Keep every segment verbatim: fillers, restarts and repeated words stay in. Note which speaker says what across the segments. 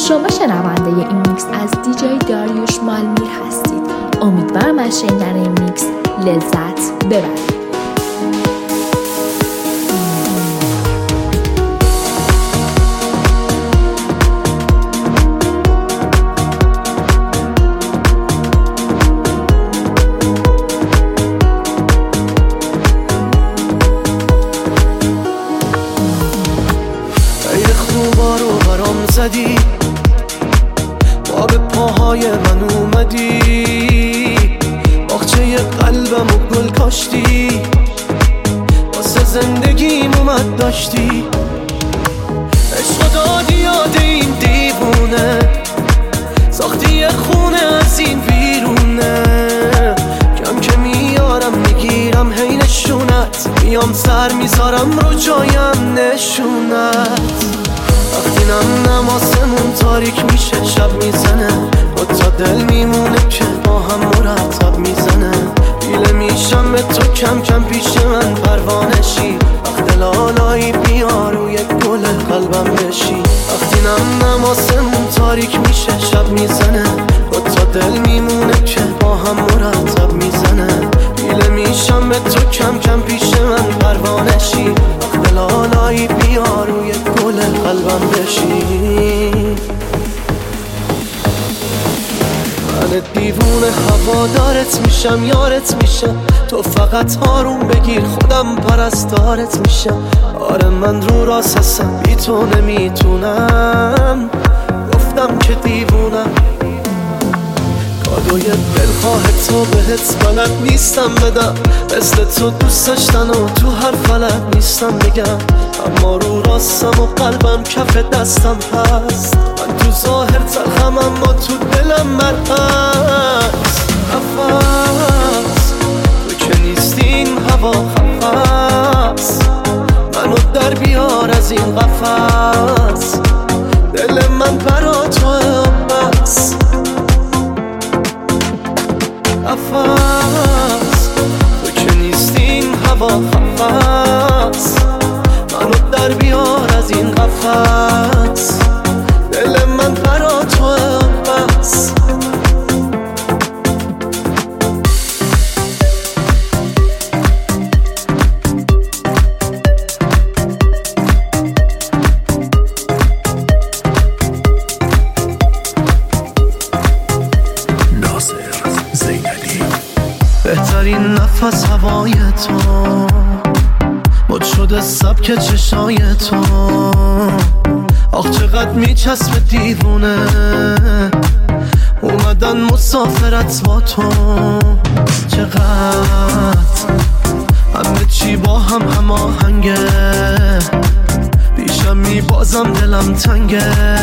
Speaker 1: شما شنونده این میکس از دیجی داریوش مالمیر هستید. امیدوارم از شنیدن این میکس لذت ببرید.
Speaker 2: زدی با به پاهای من اومدی، باغچه قلبم و گل کاشتی، واسه زندگیم اومد داشتی، عشق دادی یاد این دیوونه، ساختی یه خونه از این بیرونه، کم که میارم میگیرم هی نشونت، میام سر میذارم رو جایم نشونت. وقتی نم نماسمون تاریک میشه شب میزنه، خود تا دل میمونه که با هم مرتب میزنه، بیله میشم به تو کم کم پیش من پروانشی، وقت لالایی بیا روی گل قلبم بشی. وقتی نم نماسمون تاریک میشه شب میزنه، خود تا دل میمونه که با هم مرتب میزنه، بیله میشم به تو کم کم پیش من پروانشی، وقت لالایی بیا روی گل قلبم بشی. من دیوونه هوادارت میشم، یارت میشم، تو فقط آروم بگیر خودم پرستارت میشم. آره من رو راست هستم بی تو نمیتونم، گفتم که دیوونم، کادوی دلخواه تو بهت بلد نیستم بدم، مثل تو دوست داشتن و تو هر فلک نیستم بگم، اما رو راستم و قلبم کف دستم هست، من تو ظاهر تلخم اما تو دلم مرهست. نفس تو که نیستی این هوا خفست، منو در بیار از این قفس، دل من برا تو بس. نفس تو که نیستی این هوا خفست، منو در بیار از این قفس، دل من برا تو بس. بهترین نفس هوای تو، مد شده سبک چشای تو، آخ چقدر میچسب دیوونه، اومدن مسافرت با تو، چقدر همه چی با هم هماهنگه، پیشم میبازم دلم تنگه،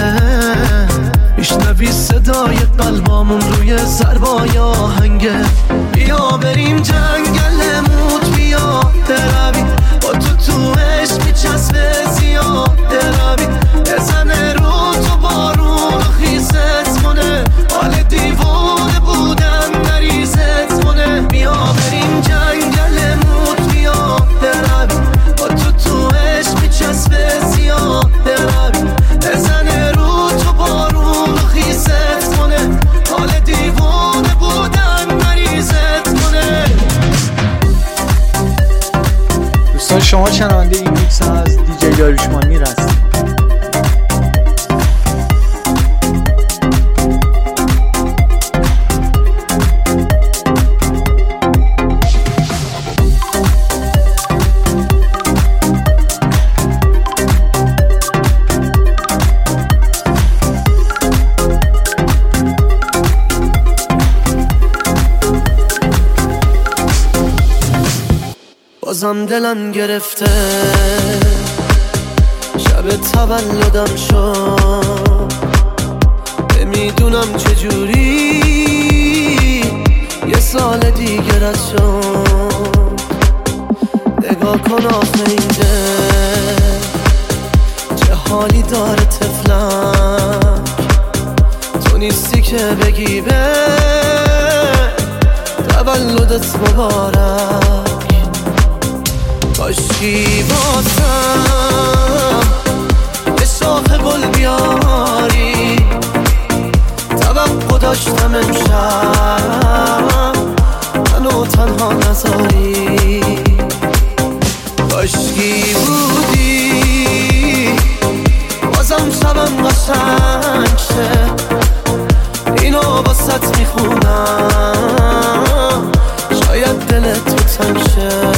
Speaker 2: میشنوی صدای قلبامون روی ضربای آهنگه، بیا بریم جنگل موت، بیا دروی با تو تو عشق میچسبه زیاد روی، بزنه رو تو بارون خیزت کنه، حال دیوانه بودن نریزت کنه، بیا بریم جنگل موت، بیا دروی با تو تو عشق میچسبه زیاد روی، بزنه رو تو بارون خیزت کنه، حال دیوانه بودن نریزت کنه.
Speaker 3: دوستان شما شنونده این میکس از دیجی داریوش مالمیر هستید.
Speaker 2: بازم دلم گرفته، شب تولدم شد، نمیدونم چجوری یه سال دیگه رد شد، نگاه کن آخه این دل چه حالی داره تفلک، تو نیستی که بگی به تولدت مبارک، کاشکی واسم یه شاخ گل بیاری، بودی بازم شبم قشنگ شه، اینو واسط میخونم شاید دلت تو تنگ شه.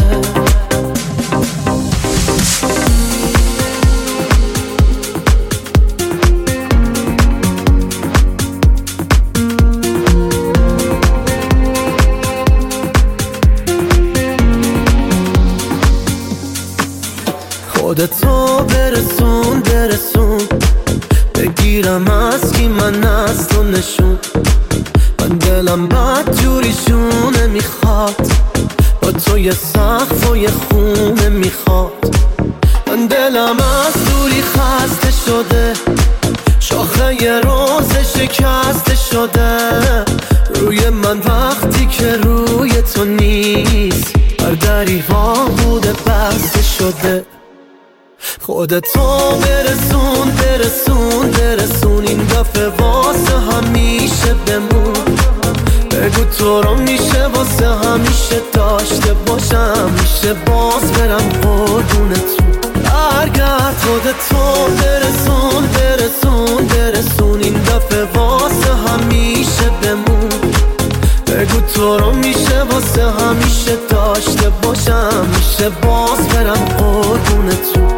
Speaker 2: خودتو برسون برسون، بگیرم از کی من از تو نشون. من دلم بد جوریشونه میخواد، با تو یه سقف و یه خونه میخواد. من دلم از دوری خسته شده، شاخه یه روز شکسته شده. روی من وقتی که روی تو نیست، هر دری وا بوده بسته شده. خودتو برسون برسون برسون، این دفعه واسه همیشه بمون. بگو تو رو میشه واسه همیشه داشته باشم، میشه باز برم قربونتون. برگرد خودتو برسون برسون برسون، این دفعه واسه همیشه بمون. بگو تو رو میشه واسه همیشه داشته باشم، میشه باز برم قربونتون.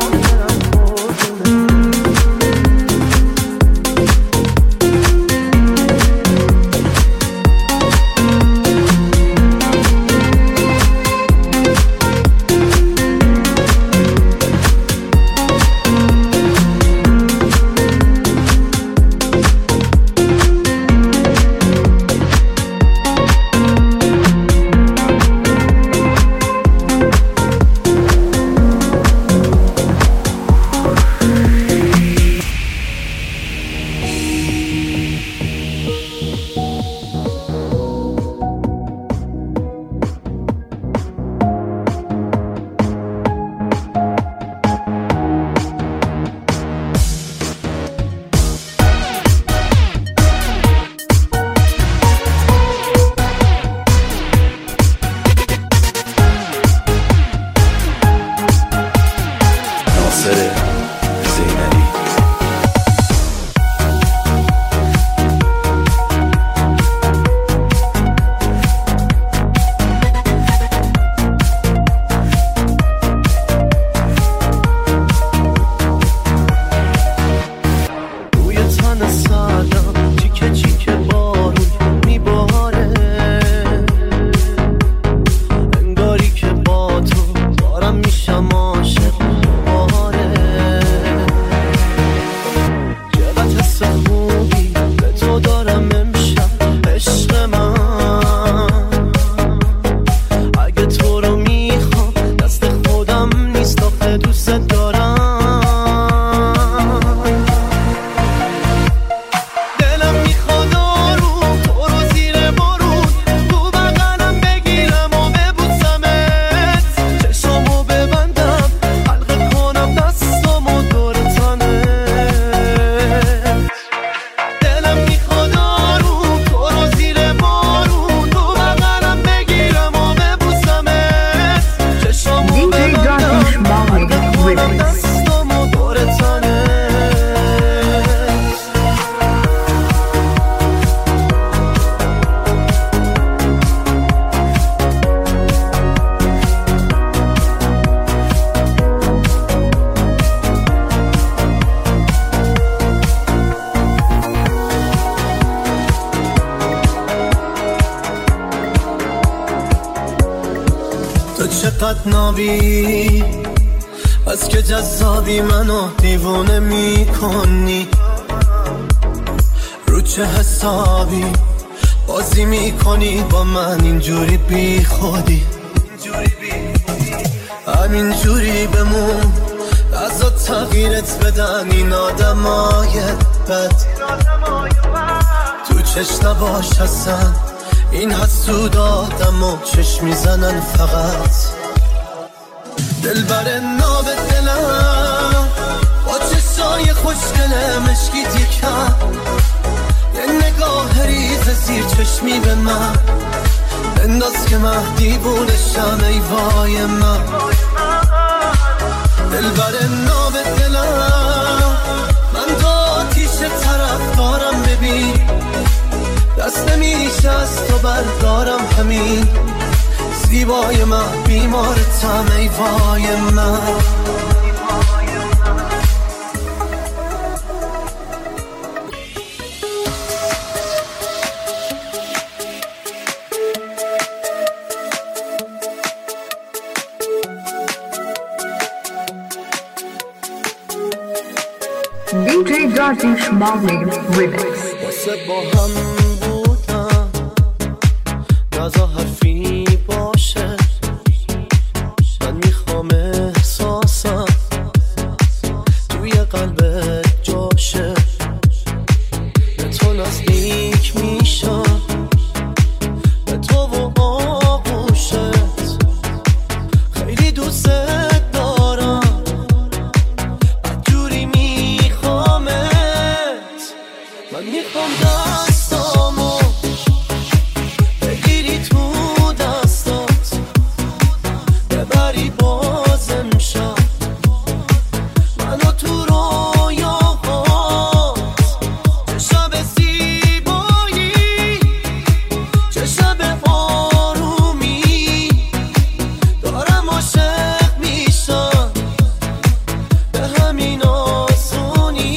Speaker 2: چقدر نابی از که جذابی منو دیوونه میکنی، رو چه حسابی بازی میکنی با من اینجوری بی خودی. همینجوری بمون ازا تغییرت بدن این آدمای بد، تو چشم نباش هستن این حسود آدم و چشم میزنن فقط. دل بر ناب دلم با چشای خوشگله مشکیت یکم، یه نگاه ریز زیر چشمی به من بنداز که من دیوونشم ای وای من. خبر دارم همین زیبای من بیمارتم ای وای من.
Speaker 4: دی جی داریوش مالمیر ریمیکس.
Speaker 2: واسه با هم بودم نزا حرفی باشه، من میخوام احساسم توی قلبت جاشه، به تو نزدیک میشم، به تو و آغوشت خیلی دوست دارم، بدجوری میخوامت، من میخوام دستامو بگیری تو دستات، ببری بازم شب منو تو رویاهات، چه شب زیبایی، چه شب آرومی، دارم عاشق میشم به همین آسونی.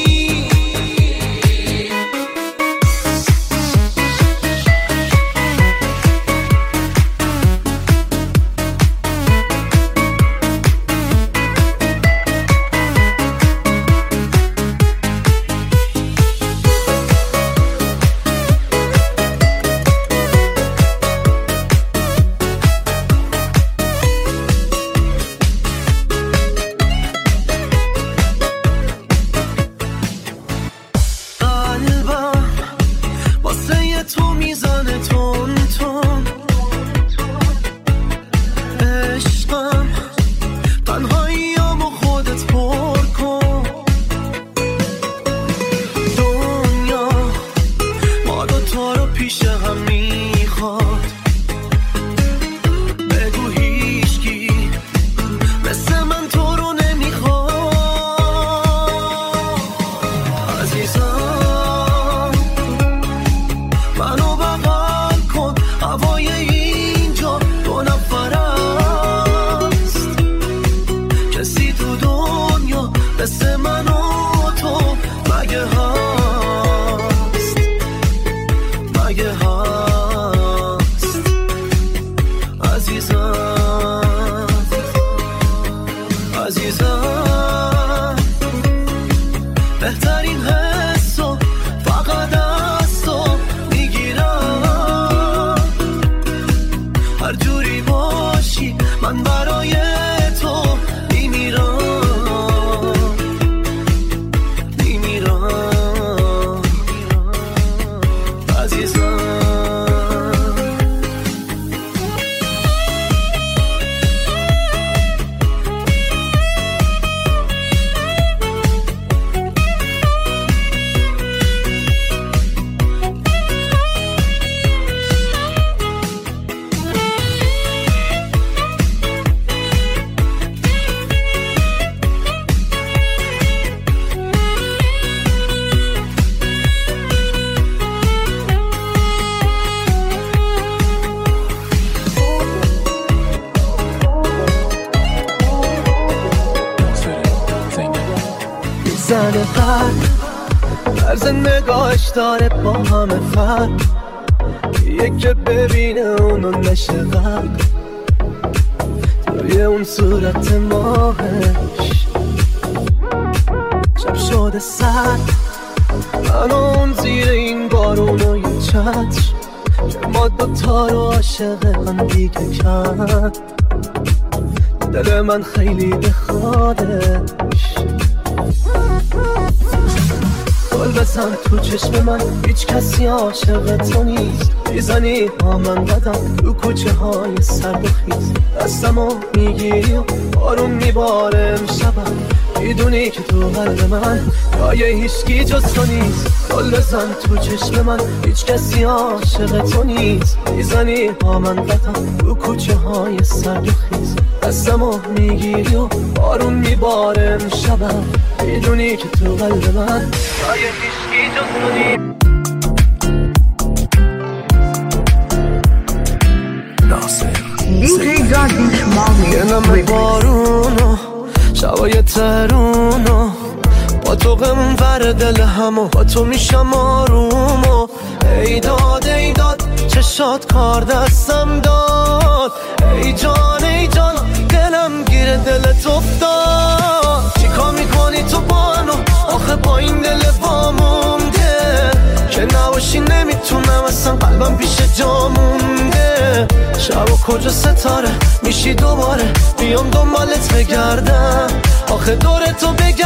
Speaker 2: قلبم واسه تو میزنه تون تون، عشقم تنهاییامو خودت پر کن، دنیا ما دوتا رو پیش هم میخواد، بگو هیچکی مثل من تو رو نمیخواد. عزیزم منو بغل کن، هوای اینجا دو نفر است، کسی تو دنیا مثل من و تو مگه هست، مگه هست. عزیزم عزیزم بهترین حسو فقط از تو میگیرم، هر جوری باشی من برای تو میمیرم، میمیرم. عزیزم میزنه قلب، طرز نگاهش داره با همه فرق، یک که ببینه اونو نشه قلب، توی اون صورت ماهش شب شده سرد، من اون زیر این بارون و یه چتر، که ما دوتا رو عاشق هم دیگه کرد، دل من خیلی بخوادش، گل بزن تو چشم من، هیچ کسی عاشق تو نیست، میزنی با من بدم تو کوچه های سرد و خیز، دستمو میگیری و بارون میباره امشبم، میدونی که تو قلب من جای هیچکی جز تو نیست، گل بزن تو چشم من، هیچ کسی عاشق تو نیست، میزنی با من بدم تو کوچه های سرد و خیز، دستمو میگیری و بارون میباره امشبم، میدونی که تو قلب من جای هیچکی جز تو نیست.
Speaker 4: دی جی داریوش مالمی
Speaker 2: یه نمه بارونو شبای ترونو با تو غمون ور دل همو با تو میشم آرومو ای داد ای داد چشات کار دستم داد ای جان ای جان دلم گیره دلت افتاد چیکار میکنی تو با منو آخه با این دل وامونده که نباشی نمیتونم اصلا قلبم پیش جا مونده شب و کجا ستاره میشی دوباره بیام دنبالت بگردم آخه دور تو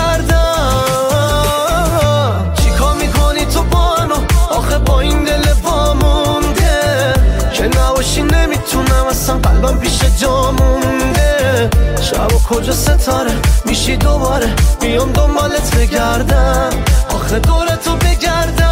Speaker 2: بگردم چیکار میکنی تو با منو آخه با این دل وامونده که نباشی نمیتونم اصلا قلبم پیش جا مونده شب و کجا ستاره میشی دوباره بیام دنبالت بگردم آخه دور تو بگردم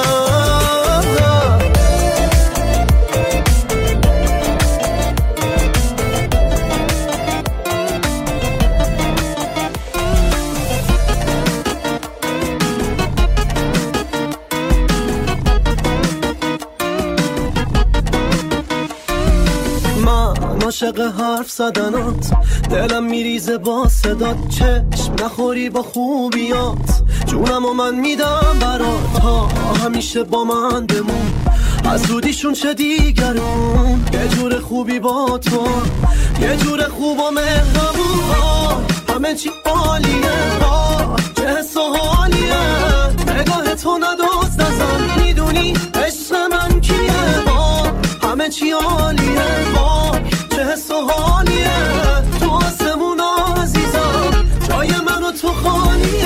Speaker 2: عاشق حرف زدنات دلم میریزه با صدات چشم نخوری با خوبیات جونم و من میدم برات ها همیشه با من بمون از زودیشون چه دیگرون یه جور خوبی با تو یه جور خوب و مهربون ها همه چی عالیه ها چه حس و حالیه نگاه تو ندوز نزن میدونی عشق من کیه ها همه چی عالیه ها چه حس و حالیه تو آسمون عزیزم جای من و تو خالیه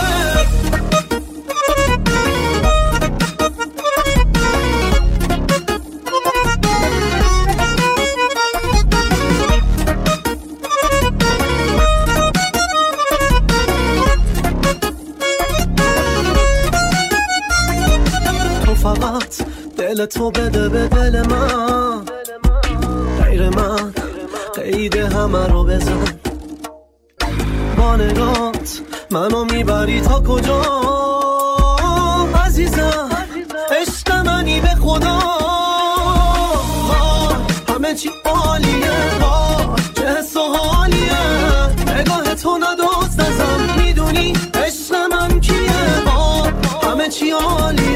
Speaker 2: تو فقط دل تو بده به دل من غیر من قید همه رو بزن با نگات منو میبری تا کجا عزیزم عشق منی به خدا همه چی عالیه چه حس و حالیه نگاه تو ندوز نزن میدونی عشق من کیه همه چی عالیه